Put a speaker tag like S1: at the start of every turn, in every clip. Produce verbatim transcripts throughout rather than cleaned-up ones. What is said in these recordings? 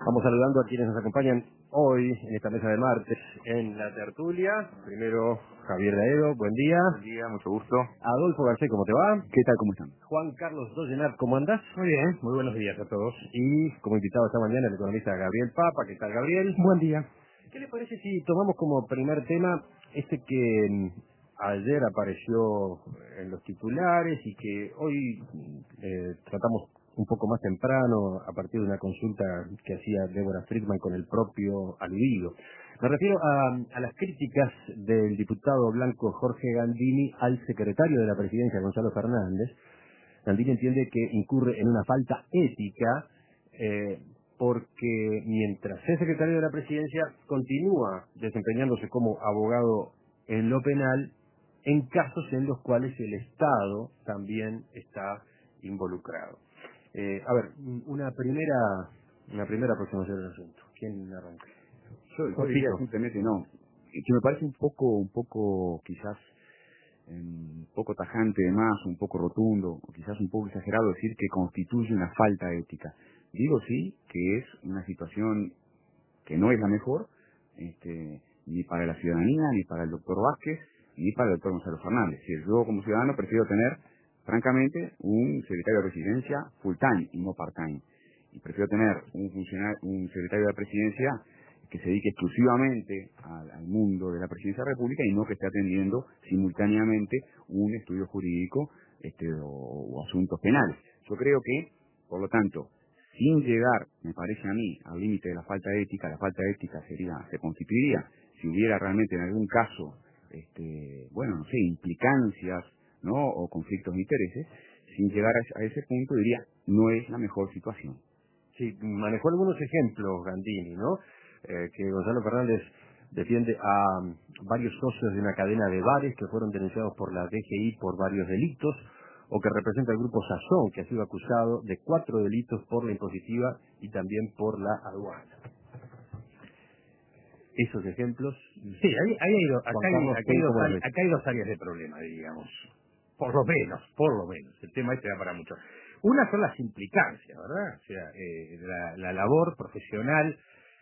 S1: Vamos saludando a quienes nos acompañan hoy en esta mesa de martes en la tertulia. Primero, Javier Daedo, buen día.
S2: Buen día, mucho gusto.
S1: Adolfo Garcés, ¿cómo te va?
S2: ¿Qué tal, cómo están?
S1: Juan Carlos Dollenar, ¿cómo andás?
S3: Muy bien, muy buenos días a todos.
S1: Y como invitado esta mañana el economista Gabriel Papa. ¿Qué tal, Gabriel?
S3: Buen día.
S1: ¿Qué le parece si tomamos como primer tema este que mm, ayer apareció en los titulares y que hoy eh, tratamos un poco más temprano a partir de una consulta que hacía Débora Friedman con el propio aludido? Me refiero a, a las críticas del diputado blanco Jorge Gandini al secretario de la Presidencia, Gonzalo Fernández. Gandini entiende que incurre en una falta ética eh, porque mientras es secretario de la Presidencia continúa desempeñándose como abogado en lo penal en casos en los cuales el Estado también está involucrado. Eh, a ver, una primera una primera aproximación del asunto. ¿Quién arranca?
S2: Yo, yo diría
S1: Jorgito.
S2: simplemente no, que me parece un poco, un poco quizás un poco tajante de más, un poco rotundo, o quizás un poco exagerado decir que constituye una falta ética. Digo sí que es una situación que no es la mejor, este, ni para la ciudadanía, ni para el doctor Vázquez, ni para el doctor Gonzalo Fernández. Es decir, yo como ciudadano prefiero tener, francamente, un secretario de Presidencia full time y no part time. Y prefiero tener un funcionario, un secretario de la Presidencia que se dedique exclusivamente al, al mundo de la Presidencia de la República y no que esté atendiendo simultáneamente un estudio jurídico este, o, o asuntos penales. Yo creo que, por lo tanto, sin llegar, me parece a mí, al límite de la falta ética, la falta ética sería, se constituiría si hubiera realmente en algún caso, este, bueno, no sé, implicancias, ¿no? O conflictos de intereses, sin llegar a, a ese punto diría, no es la mejor situación.
S1: Sí, manejó algunos ejemplos Gandini, ¿no? Eh, que Gonzalo Fernández defiende a um, varios socios de una cadena de bares que fueron denunciados por la D G I por varios delitos, o que representa el grupo Sazón, que ha sido acusado de cuatro delitos por la impositiva y también por la aduana. Esos ejemplos...
S3: Sí, ahí, ahí hay, do- acá,
S1: Juan
S3: hay,
S1: Carlos,
S3: acá, hay dos,
S1: ¿cómo los
S3: áreas-
S1: ves?
S3: acá hay dos áreas de problema, digamos. Por lo menos, por lo menos. El tema este da para mucho. Una son las implicancias, ¿verdad? O sea, eh, la, la labor profesional,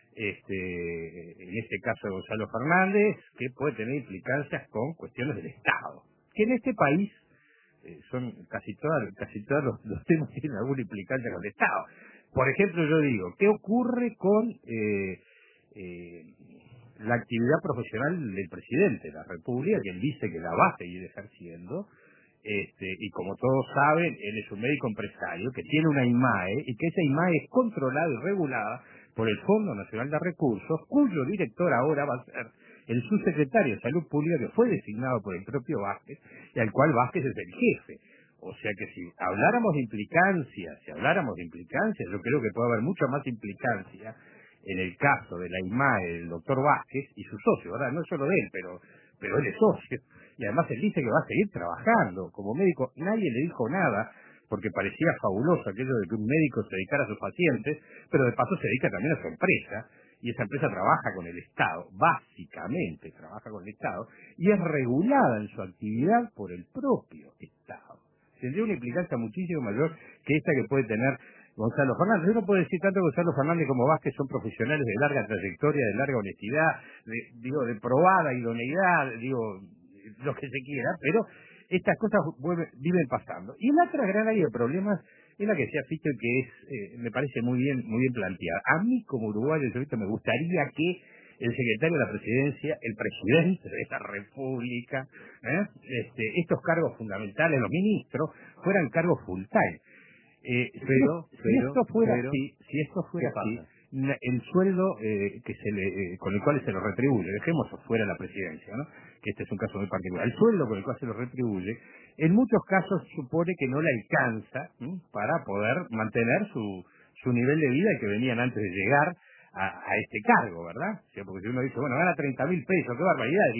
S3: este, en este caso de Gonzalo Fernández, que puede tener implicancias con cuestiones del Estado. Que en este país eh, son casi todas, casi todos los, los temas tienen alguna implicancia con el Estado. Por ejemplo, yo digo, ¿qué ocurre con eh, eh, la actividad profesional del presidente de la República, que él dice que la va a seguir ejerciendo? Este, y como todos saben, él es un médico empresario que tiene una IMAE y que esa IMAE es controlada y regulada por el Fondo Nacional de Recursos, cuyo director ahora va a ser el subsecretario de Salud Pública, que fue designado por el propio Vázquez y al cual Vázquez es el jefe. O sea que si habláramos de implicancias, si habláramos de implicancias, yo creo que puede haber mucha más implicancia en el caso de la IMAE del doctor Vázquez y su socio, ¿verdad? No es solo de él, pero, pero él es socio. Y además él dice que va a seguir trabajando como médico. Nadie le dijo nada, porque parecía fabuloso aquello de que un médico se dedicara a sus pacientes, pero de paso se dedica también a su empresa, y esa empresa trabaja con el Estado, básicamente trabaja con el Estado, y es regulada en su actividad por el propio Estado. Tendría una implicancia muchísimo mayor que esta que puede tener Gonzalo Fernández. Yo no puedo decir tanto que Gonzalo Fernández como Vázquez son profesionales de larga trayectoria, de larga honestidad, de, digo, de probada idoneidad, digo, lo que se quiera, pero estas cosas vuelven, viven pasando. Y la otra gran área de problemas es la que decía Fischer, que es, eh, me parece muy bien, muy bien planteada. A mí como uruguayo, yo ahorita me gustaría que el secretario de la Presidencia, el presidente de la República, ¿eh? este, estos cargos fundamentales, los ministros, fueran cargos full time. Eh,
S1: Pero,
S3: si, si
S1: pero,
S3: esto fuera
S1: pero,
S3: así, si esto
S1: ¿qué
S3: fuera así,
S1: pasa?
S3: na- el sueldo eh, que se le, eh, con el cual se lo retribuye, dejemos fuera la presidencia, ¿no? Que este es un caso muy particular, el sueldo con el cual se lo retribuye, en muchos casos supone que no le alcanza, ¿m? Para poder mantener su, su nivel de vida que venían antes de llegar a, a este cargo, ¿verdad? O sea, porque si uno dice, bueno, gana treinta mil pesos, qué barbaridad, dirían,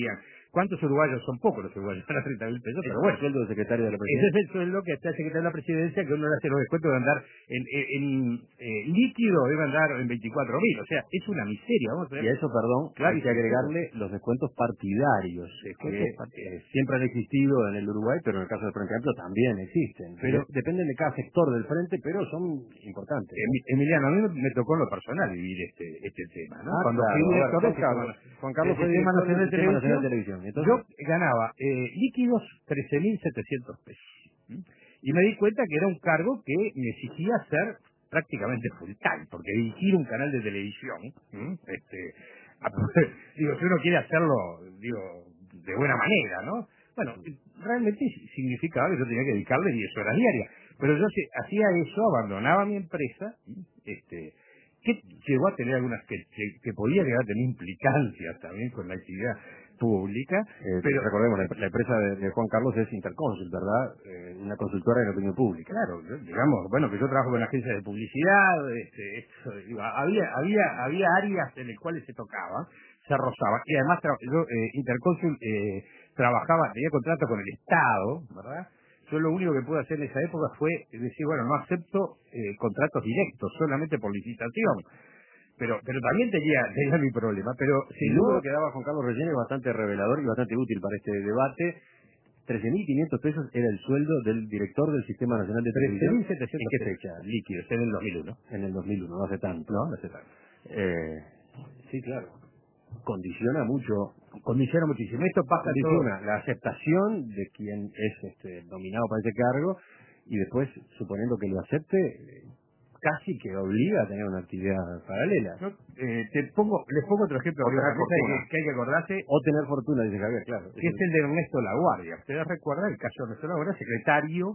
S3: ¿Cuántos uruguayos? Son pocos los uruguayos, para treinta mil pesos, pero bueno.
S1: El sueldo del secretario de la
S3: Ese
S1: presidencia.
S3: es el sueldo que está el secretario de la presidencia, que uno le hace los descuentos de andar en, en, en eh, líquido, debe andar en veinticuatro mil. O sea, es una miseria, vamos a ver.
S1: Y a eso, perdón,
S3: Claro,
S1: hay que agregarle los descuentos partidarios,
S3: Descuentos
S1: que
S3: partidarios.
S1: eh, siempre han existido en el Uruguay, pero en el caso del Frente Amplio también existen.
S3: Pero-
S1: De- dependen de cada sector del Frente, pero son importantes.
S3: Emi- Emiliano, a mí me tocó en lo personal vivir este este tema, ¿no?
S1: Ah,
S3: Cuando
S1: claro.
S3: fui
S1: A ver,
S3: director del
S1: Juan Carlos.
S3: Sistema-
S1: Juan Carlos
S3: del
S1: fue
S3: Sistema
S1: director
S3: Nacional
S1: del
S3: de
S1: Sistema Nacional
S3: Televisión,
S1: de Televisión. Entonces,
S3: yo ganaba eh, líquidos trece mil setecientos pesos. ¿m? Y me di cuenta que era un cargo que me exigía ser prácticamente full time, porque dirigir un canal de televisión, ¿m? este, a- digo, si uno quiere hacerlo, digo, de buena manera, ¿no? Bueno, realmente significaba que yo tenía que dedicarle diez horas diarias, pero yo se- hacía eso, abandonaba mi empresa, ¿m? este, que llegó a tener algunas que, que, que podía llegar a tener implicancias también con la actividad pública,
S1: eh,
S3: pero
S1: recordemos, la, la empresa de, de Juan Carlos es Interconsult, ¿verdad? Eh, una consultora de opinión pública.
S3: claro, yo- digamos, bueno, que yo trabajo con agencias de publicidad, este, esto, digo, había había había áreas en las cuales se tocaba, se rozaba, y además tra- yo eh, Interconsul eh, trabajaba, tenía contrato con el Estado, ¿verdad? Yo lo único que pude hacer en esa época fue decir, bueno, no acepto eh, contratos directos, solamente por licitación. Pero pero también tenía, tenía mi problema, pero
S1: El
S3: sin
S1: número
S3: duda,
S1: que daba Juan Carlos Rellén es bastante revelador y bastante útil para este debate. trece mil quinientos pesos era el sueldo del director del Sistema Nacional de Televisión.
S3: trece mil setecientos
S1: ¿En qué fecha?
S3: líquidos, en el dos mil uno.
S1: En el dos mil uno, no hace tanto.
S3: No, no sé tanto.
S1: Eh, sí, claro. Condiciona mucho,
S3: Condiciona muchísimo. Esto pasa todo.
S1: condiciona la aceptación de quien es este, nominado para ese cargo y después, suponiendo que lo acepte, eh, casi que obliga a tener una actividad paralela.
S3: Yo, eh, te pongo, les pongo otro ejemplo
S1: O
S3: de
S1: tener
S3: otra cosa
S1: fortuna.
S3: que, que hay que acordarse,
S1: O tener fortuna, dice Javier, claro.
S3: que es el de Ernesto Laguardia. Ustedes recuerdan el caso de Ernesto Laguardia, secretario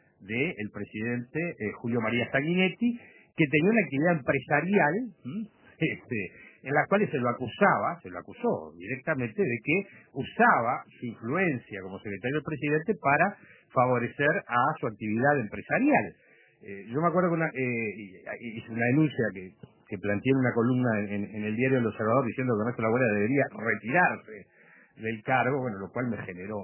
S3: del presidente eh, Julio María Sanguinetti, que tenía una actividad empresarial, ¿m? este, en la cual se lo acusaba, se lo acusó directamente de que usaba su influencia como secretario del presidente para favorecer a su actividad empresarial. Eh, yo me acuerdo que una, eh, hice una denuncia que, que planteé en una columna en, en- en el diario El Observador diciendo que Ernesto Laguardia debería retirarse del cargo, bueno, lo cual me generó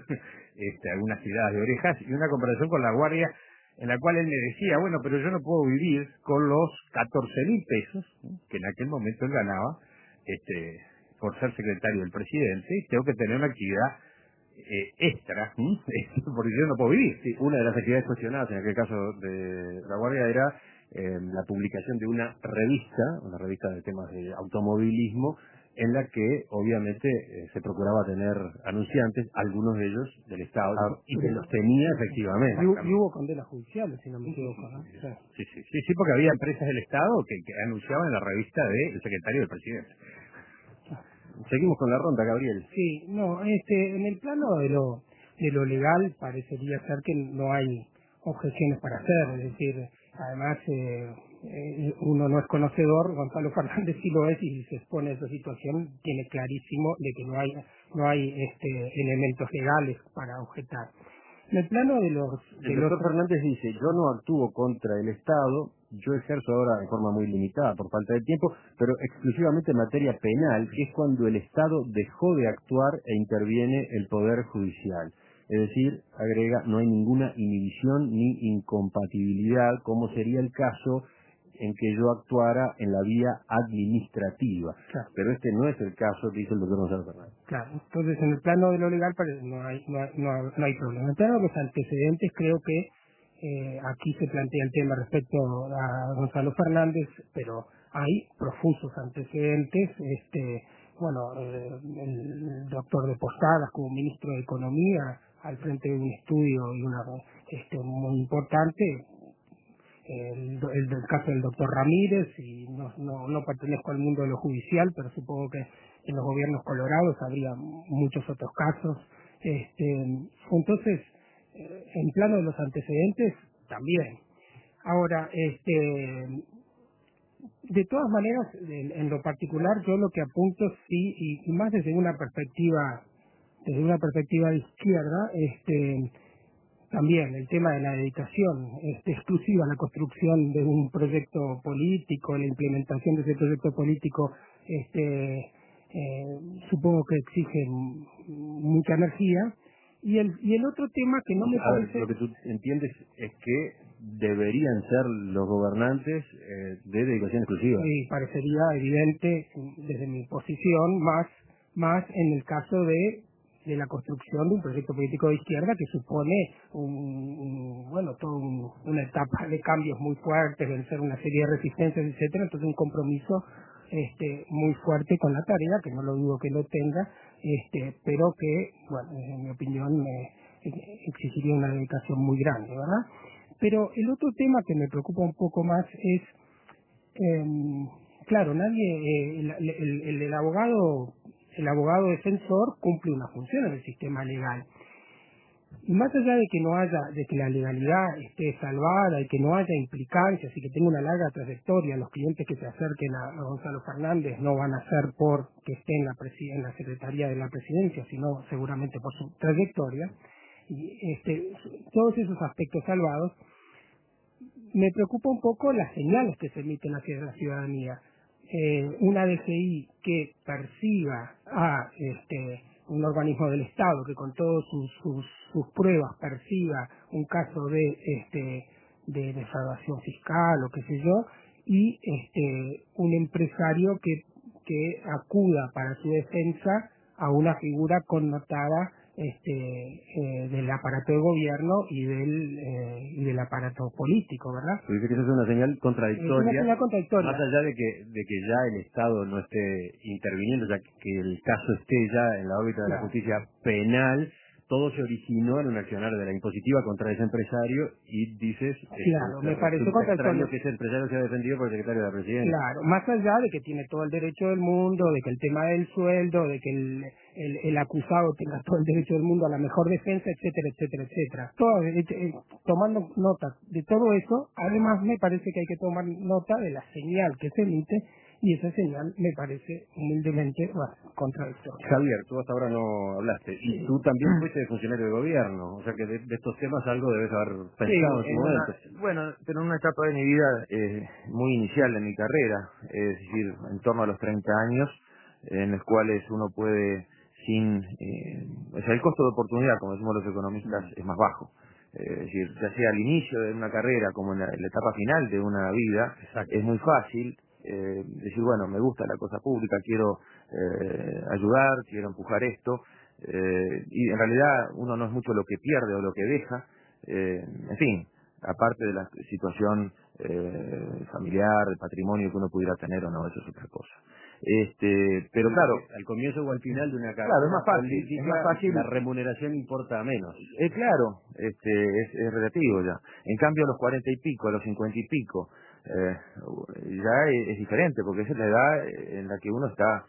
S3: este, algunas tiradas de orejas y una comparación con Laguardia en la cual él me decía, bueno, pero yo no puedo vivir con los catorce mil pesos ¿no? que en aquel momento él ganaba este, por ser secretario del presidente y tengo que tener una actividad eh, extra, ¿m? porque yo no puedo vivir.
S1: Sí, una de las actividades cuestionadas en aquel caso de La Guardia era eh, la publicación de una revista, una revista de temas de automovilismo, en la que obviamente eh, se procuraba tener anunciantes, algunos de ellos del Estado, y que los tenía efectivamente.
S4: Y, hu- y hubo condenas judiciales, si no me equivoco, ¿no? Sí.
S3: Sí, sí, sí, sí, porque había empresas del Estado que, que anunciaban en la revista del secretario del presidente.
S1: Seguimos con la ronda, Gabriel.
S4: Sí, no, este, en el plano de lo, de lo legal parecería ser que no hay objeciones para hacer, es decir, además eh, eh, uno no es conocedor, Gonzalo Fernández sí lo es y si se expone a esa situación tiene clarísimo de que no hay no hay este, elementos legales para objetar. En el plano de los... De
S1: El
S4: los
S1: doctor Fernández dice, yo no actúo contra el Estado, yo ejerzo ahora de forma muy limitada por falta de tiempo, pero exclusivamente en materia penal, que es cuando el Estado dejó de actuar e interviene el Poder Judicial. Es decir, agrega, no hay ninguna inhibición ni incompatibilidad, como sería el caso en que yo actuara en la vía administrativa.
S4: Claro.
S1: Pero este no es el caso, dice el doctor Gonzalo Fernández.
S4: Claro, entonces en el plano de lo legal pare- no hay, no hay, no hay, no hay problema. En el plano de los antecedentes creo que eh, aquí se plantea el tema respecto a Gonzalo Fernández, pero hay profusos antecedentes. Este, bueno, eh, el doctor de Posadas como ministro de Economía al frente de un estudio y una este, muy importante. El, el del caso del doctor Ramírez, y no, no, no pertenezco al mundo de lo judicial, pero supongo que en los gobiernos colorados habría muchos otros casos. Este, entonces, eh, en plano de los antecedentes, también. Ahora, este, de todas maneras, en, en lo particular, yo lo que apunto sí, y, y más desde una perspectiva, desde una perspectiva de izquierda, este, también el tema de la dedicación este, exclusiva a la construcción de un proyecto político, la implementación de ese proyecto político este, eh, supongo que exige mucha energía. Y el, y el otro tema que no me
S1: a
S4: parece...
S1: ver, lo que tú entiendes es que deberían ser los gobernantes eh, de dedicación exclusiva.
S4: Sí, parecería evidente desde mi posición, más, más en el caso de, de la construcción de un proyecto político de izquierda que supone un, un, bueno, toda un, una etapa de cambios muy fuertes, vencer una serie de resistencias, etcétera. Entonces un compromiso este muy fuerte con la tarea, que no lo dudo que lo tenga, este pero que, bueno, en mi opinión eh, exigiría una dedicación muy grande, ¿verdad? Pero el otro tema que me preocupa un poco más es, eh, claro, nadie, eh, el, el, el, el abogado, el abogado defensor cumple una función en el sistema legal. Y más allá de que no haya, de que la legalidad esté salvada y que no haya implicancias y que tenga una larga trayectoria, los clientes que se acerquen a, a Gonzalo Fernández no van a ser por que esté en la, presi en la Secretaría de la Presidencia, sino seguramente por su trayectoria, y este, todos esos aspectos salvados, me preocupa un poco las señales que se emiten hacia la ciudadanía. Eh, una D G I que persiga a este un organismo del Estado que con todas sus, sus, sus pruebas persiga un caso de este de defraudación fiscal o qué sé yo, y este un empresario que, que acuda para su defensa a una figura connotada este eh, del aparato de gobierno y del eh, y del aparato político, ¿verdad?
S1: Pero dice que eso es una señal contradictoria,
S4: es una señal contradictoria.
S1: Más allá de que de que ya el Estado no esté interviniendo, ya que el caso esté ya en la órbita de
S4: claro.
S1: la justicia penal, todo se originó en un accionar de la impositiva contra ese empresario y dices,
S4: claro,
S1: me
S4: me parece
S1: extraño que ese empresario sea defendido por el secretario de la Presidencia.
S4: Claro, más allá de que tiene todo el derecho del mundo, de que el tema del sueldo, de que el, el, el acusado tenga todo el derecho del mundo a la mejor defensa, etcétera, etcétera, etcétera. Todo, eh, eh, tomando nota de todo eso, además me parece que hay que tomar nota de la señal que se emite, y esa señal me parece humildemente bueno, contradictoria.
S1: Javier, tú hasta ahora no hablaste, y
S4: sí.
S1: tú también fuiste funcionario de gobierno, o sea que de, de estos temas algo debes haber pensado
S2: Sí,
S1: en su momento.
S2: una, bueno, pero en una etapa de mi vida eh, muy inicial de mi carrera, es decir, en torno a los treinta años, en los cuales uno puede, sin, eh, o sea, el costo de oportunidad, como decimos los economistas, es más bajo. Eh, es decir, ya sea al inicio de una carrera como en la, en la etapa final de una vida,
S1: Exacto.
S2: es muy fácil eh, decir, bueno, me gusta la cosa pública, quiero eh, ayudar, quiero empujar esto, eh, y en realidad uno no es mucho lo que pierde o lo que deja, eh, en fin, aparte de la situación eh, familiar, de patrimonio que uno pudiera tener o no, eso es otra cosa. Este, pero claro,
S1: al comienzo o al final de una carrera
S2: claro, es más fácil,
S1: política,
S2: es más fácil,
S1: la remuneración importa menos.
S2: eh, claro, este, es, es relativo ya. En cambio a los cuarenta y pico, a los cincuenta y pico, eh, ya es, es diferente, porque esa es la edad en la que uno está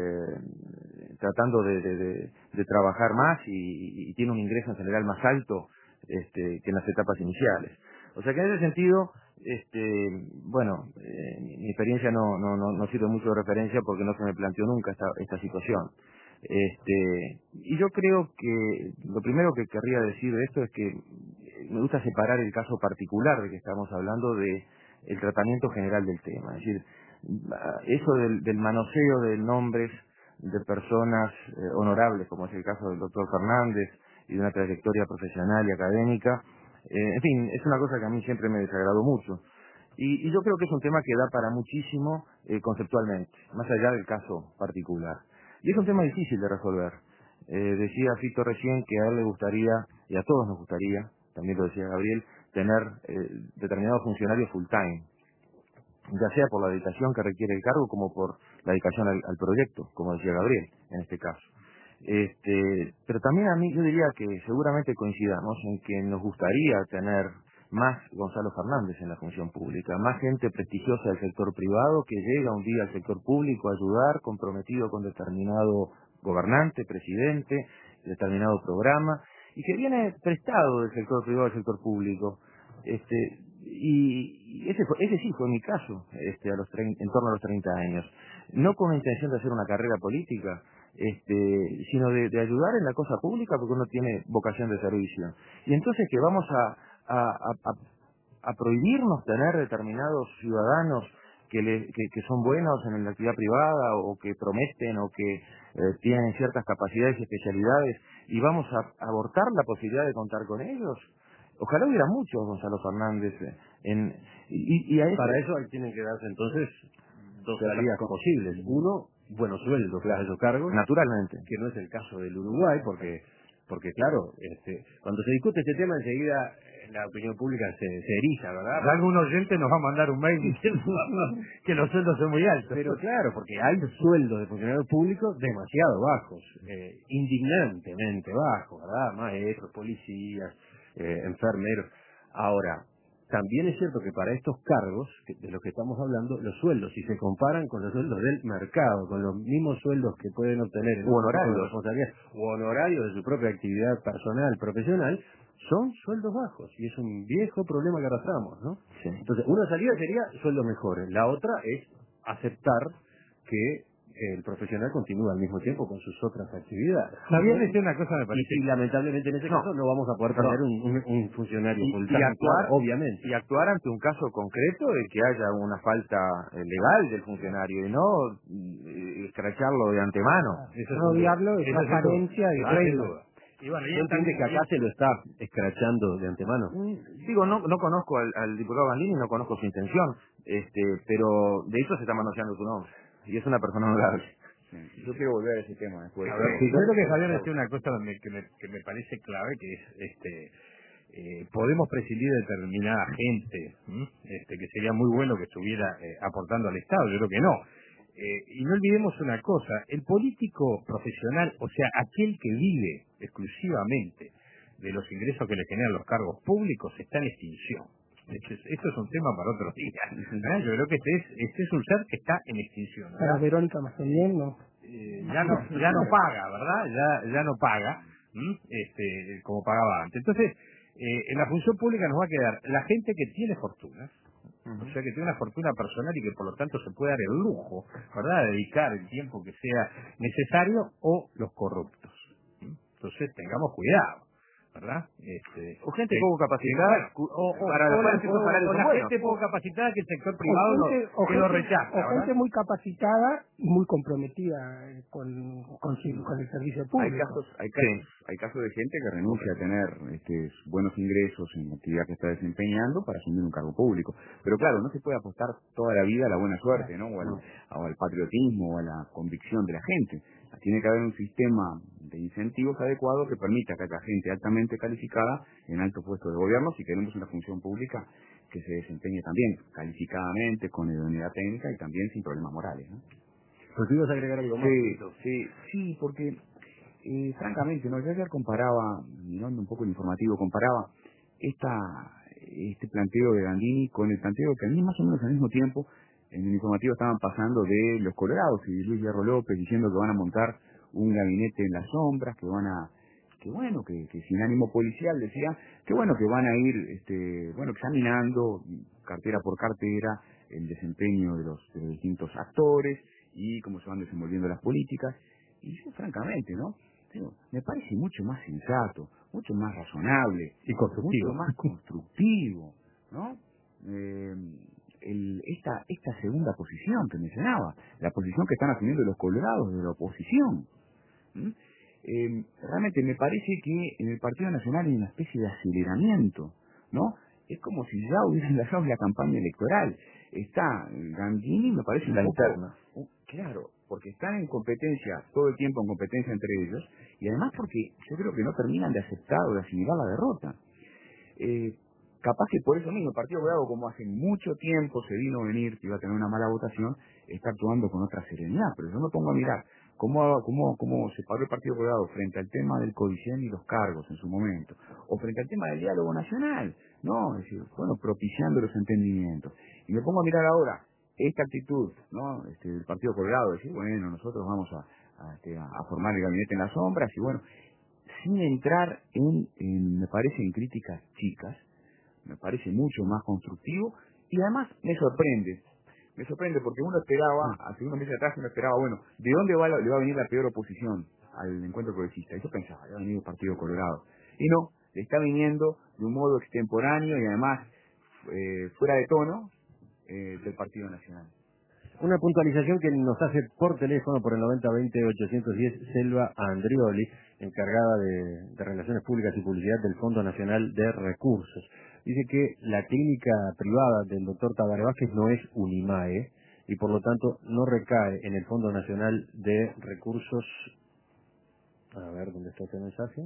S2: eh, tratando de, de, de, de trabajar más y, y tiene un ingreso en general más alto este, que en las etapas iniciales. O sea que en ese sentido, este, bueno, eh, mi experiencia no, no, no, no sirve mucho de referencia porque no se me planteó nunca esta, esta situación. Este, y yo creo que lo primero que querría decir de esto es que me gusta separar el caso particular de que estamos hablando de el tratamiento general del tema. Es decir, eso del, del manoseo de nombres de personas eh, honorables, como es el caso del doctor Fernández, y de una trayectoria profesional y académica, eh, en fin, es una cosa que a mí siempre me desagradó mucho. Y, y yo creo que es un tema que da para muchísimo eh, conceptualmente, más allá del caso particular. Y es un tema difícil de resolver. Eh, decía Fito recién que a él le gustaría, y a todos nos gustaría, también lo decía Gabriel, tener eh, determinados funcionarios full time, ya sea por la dedicación que requiere el cargo como por la dedicación al, al proyecto, como decía Gabriel en este caso. Este, pero también a mí yo diría que seguramente coincidamos en que nos gustaría tener más Gonzalo Fernández en la función pública, más gente prestigiosa del sector privado que llega un día al sector público a ayudar, comprometido con determinado gobernante, presidente, determinado programa, y que viene prestado del sector privado al sector público. Este, y ese fue, ese sí fue mi caso, este, a los treinta, en torno a los treinta años. No con la intención de hacer una carrera política, este, sino de, de ayudar en la cosa pública porque uno tiene vocación de servicio. Y entonces que vamos a, a, a, a prohibirnos tener determinados ciudadanos que, le, que, que son buenos en la actividad privada o que prometen o que eh, tienen ciertas capacidades y especialidades y vamos a abortar la posibilidad de contar con ellos. Ojalá hubiera muchos Gonzalo Fernández en y, y a eso,
S1: para eso tienen que darse entonces dos salidas posibles. Uno, buenos sueldos para esos cargos,
S2: naturalmente,
S1: que no es el caso del Uruguay, porque porque claro, este, cuando se discute este tema enseguida la opinión pública se, se eriza, ¿verdad?
S3: Algún oyente nos va a mandar un mail diciendo que los sueldos son muy altos.
S1: Pero claro, porque hay sueldos de funcionarios públicos demasiado bajos, eh, indignantemente bajos, ¿verdad? Maestros, policías, eh, enfermeros. Ahora, también es cierto que para estos cargos que, de los que estamos hablando, los sueldos, si se comparan con los sueldos del mercado, con los mismos sueldos que pueden obtener en
S2: u honorarios
S1: de responsabilidad o honorarios de su propia actividad personal, profesional, son sueldos bajos y es un viejo problema que arrastramos, ¿no?
S2: Sí.
S1: Entonces, una salida sería sueldos mejores, la otra es aceptar que el profesional continúa al mismo tiempo con sus otras actividades.
S3: Javier decía una cosa, me
S1: Y,
S3: parece.
S1: y lamentablemente en ese
S3: No.
S1: caso no vamos a poder
S3: Perdón.
S1: tener un, un, un funcionario
S2: y,
S1: full
S2: y
S1: time,
S2: actuar
S1: claro, obviamente.
S2: y actuar ante un caso concreto de que haya una falta eh, legal del funcionario y no eh, escracharlo de antemano.
S3: Eso es
S4: No
S3: un-
S4: diablo de
S3: eso es
S4: transparencia y
S3: sin duda. Ah, sin
S4: reglas.
S3: duda. Y bueno, y
S1: ¿Usted
S3: él
S1: entiende
S3: también-
S1: que acá se lo está escrachando de antemano?
S2: Mm, Digo, no no conozco al, al diputado Gandini, no conozco su intención, este, pero de hecho se está manoseando su nombre y es una persona honorable. Sí, yo quiero volver a ese tema después.
S3: A ver,
S2: Sí,
S3: yo creo que Javier
S2: sí.
S3: decía una cosa donde que me, que me parece clave, que es, este, eh, podemos prescindir de determinada gente, ¿m? este, que sería muy bueno que estuviera eh, aportando al Estado, yo creo que no. Eh, y no olvidemos una cosa, el político profesional, o sea, aquel que vive exclusivamente de los ingresos que le generan los cargos públicos, está en extinción. Este es- Esto es un tema para otros días. ¿eh? Yo creo que este es, este es un ser que está en extinción.
S4: Para
S3: ¿verdad?
S4: Verónica Mazonier, no.
S3: Eh, ya no ya no paga, ¿verdad? Ya ya no paga, ¿m? este como pagaba antes. Entonces, eh, en la función pública nos va a quedar la gente que tiene fortunas, o sea, que tiene una fortuna personal y que por lo tanto se puede dar el lujo, ¿verdad?, de dedicar el tiempo que sea necesario, o los corruptos. ¿m? Entonces, tengamos cuidado, ¿verdad? Este,
S2: O gente
S3: eh,
S2: poco capacitada
S3: bueno, o, o,
S2: para
S3: o
S2: la
S3: la,
S2: cual esos
S3: o-
S2: salarios
S3: o
S2: son
S3: la
S2: buenos.
S3: gente poco capacitada que el sector
S4: O
S3: privado lo,
S4: gente, o
S3: que lo
S4: gente-
S3: rechaza,
S4: o
S3: ¿verdad?
S4: gente muy capacitada y muy comprometida eh, con, con, su- con el servicio
S2: Hay
S4: público.
S2: casos, hay casos, hay casos de gente que renuncia a tener este, buenos ingresos en la actividad que está desempeñando para asumir un cargo público. Pero claro, no se puede apostar toda la vida a la buena suerte, ¿no? O al, o al patriotismo, o a la convicción de la gente. Tiene que haber un sistema de incentivos adecuado que permita que haya gente altamente calificada en altos puestos de gobierno si queremos una función pública que se desempeñe también calificadamente, con idoneidad técnica y también sin problemas morales, ¿no?
S1: Pues tú ibas a agregar algo más.
S2: Sí, sí, sí, porque eh, francamente, no, yo ayer comparaba, mirando un poco el informativo, comparaba esta este planteo de Gandini con el planteo que a mí más o menos al mismo tiempo en el informativo estaban pasando de los Colorados y Luis Hierro López diciendo que van a montar un gabinete en las sombras, que van a, que bueno, que, que sin ánimo policial decía, que bueno, que van a ir, este, bueno, examinando cartera por cartera el desempeño de los, de los distintos actores y cómo se van desenvolviendo las políticas. Y yo, francamente, ¿no? Digo, me parece mucho más sensato, mucho más razonable,
S3: Y constructivo.
S2: mucho más constructivo, ¿no? Eh, el, esta, esta segunda posición que mencionaba, la posición que están asumiendo los colorados de la oposición. ¿Mm? Eh, realmente me parece que en el Partido Nacional hay una especie de aceleramiento, ¿no? Es como si ya hubieran dejado la campaña electoral. Está Gandini, me parece un
S1: La
S2: poco...
S1: interna.
S2: un- claro, porque están en competencia, todo el tiempo en competencia entre ellos, y además porque yo creo que no terminan de aceptar o de asimilar la derrota. Eh, capaz que por eso mismo el Partido Colorado, como hace mucho tiempo se vino a venir que iba a tener una mala votación, está actuando con otra serenidad. Pero yo me pongo a mirar cómo, cómo, cómo se paró el Partido Colorado frente al tema del codicen y los cargos en su momento, o frente al tema del diálogo nacional, ¿no? Es decir, bueno, propiciando los entendimientos. Y me pongo a mirar ahora esta actitud, ¿no? Este, del Partido Colorado, decir, bueno, nosotros vamos a, a, este, a formar el gabinete en las sombras, y bueno, sin entrar en, en, me parece, en críticas chicas, me parece mucho más constructivo, y además me sorprende, me sorprende porque uno esperaba, hace unos meses atrás uno esperaba, bueno, ¿de dónde va la- le va a venir la peor oposición al encuentro progresista? Y yo pensaba, le va a venir el Partido Colorado. Y no, le está viniendo de un modo extemporáneo y además eh, fuera de tono eh, del Partido Nacional.
S1: Una puntualización que nos hace por teléfono por el noventa veinte ochocientos diez Selva Andrioli, encargada de, de Relaciones Públicas y Publicidad del Fondo Nacional de Recursos. Dice que la clínica privada del doctor Tabaré Vázquez no es un I M A E y por lo tanto no recae en el Fondo Nacional de Recursos. A ver, ¿dónde está ese mensaje?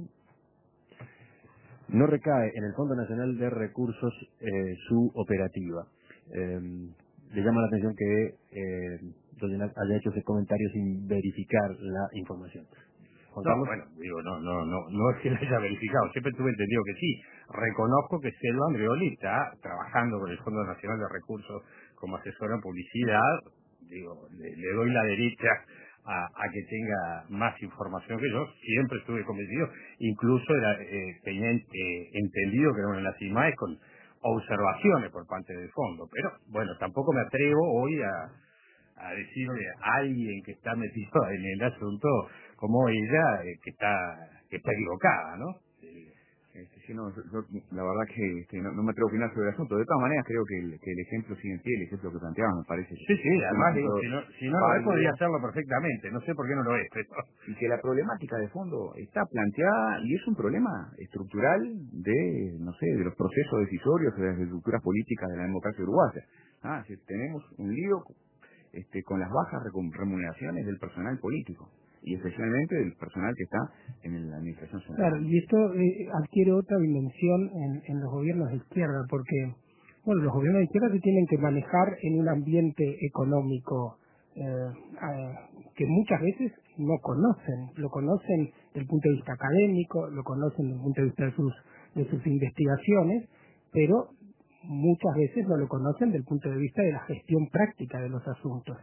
S1: No recae en el Fondo Nacional de Recursos eh, su operativa. Eh, le llama la atención que eh, Doña haya hecho ese comentario sin verificar la información.
S3: Juan Carlos. No, bueno, digo, no, no, no, no es que lo haya verificado, siempre tuve entendido que sí. Reconozco que Selva Andrioli está trabajando con el Fondo Nacional de Recursos como asesora en publicidad. Digo, le, le doy la derecha a, a que tenga más información que yo. Siempre estuve convencido, incluso era, eh, tenía eh, entendido que era una de las I M A E con observaciones por parte del fondo. Pero, bueno, tampoco me atrevo hoy a, a decirle a alguien que está metido en el asunto como ella, eh, que está que está equivocada, ¿no?
S2: Este, sí, no, yo, yo, la verdad que este, no, no me atrevo a opinar sobre el asunto. De todas maneras, creo que el, que el ejemplo sigue en pie, el ejemplo que planteaban, me parece.
S3: Sí, sí, además digo, si no, si no lo es, podría hacerlo perfectamente. No sé por qué no lo es, pero...
S2: Y que la problemática de fondo está planteada y es un problema estructural de, no sé, de los procesos decisorios, de las estructuras políticas de la democracia uruguaya. Ah, si tenemos un lío este, con las bajas remuneraciones del personal político y especialmente del personal que está en la administración central.
S4: Claro, y esto eh, adquiere otra dimensión en, en los gobiernos de izquierda, porque bueno, los gobiernos de izquierda se tienen que manejar en un ambiente económico eh, eh, que muchas veces no conocen, lo conocen desde el punto de vista académico, lo conocen desde el punto de vista de sus, de sus investigaciones, pero muchas veces no lo conocen desde el punto de vista de la gestión práctica de los asuntos.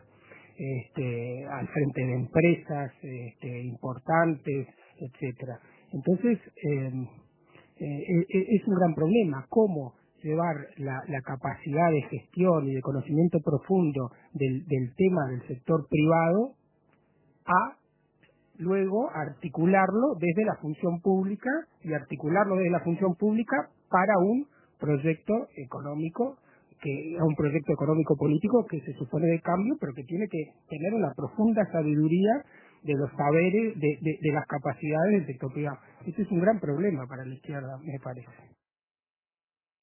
S4: Este, al frente de empresas este, importantes, etcétera. Entonces, eh, eh, es un gran problema cómo llevar la, la capacidad de gestión y de conocimiento profundo del, del tema del sector privado a luego articularlo desde la función pública y articularlo desde la función pública para un proyecto económico que es un proyecto económico político que se supone de cambio, pero que tiene que tener una profunda sabiduría de los saberes, de, de, de las capacidades del sector privado. Este es un gran problema para la izquierda, me parece.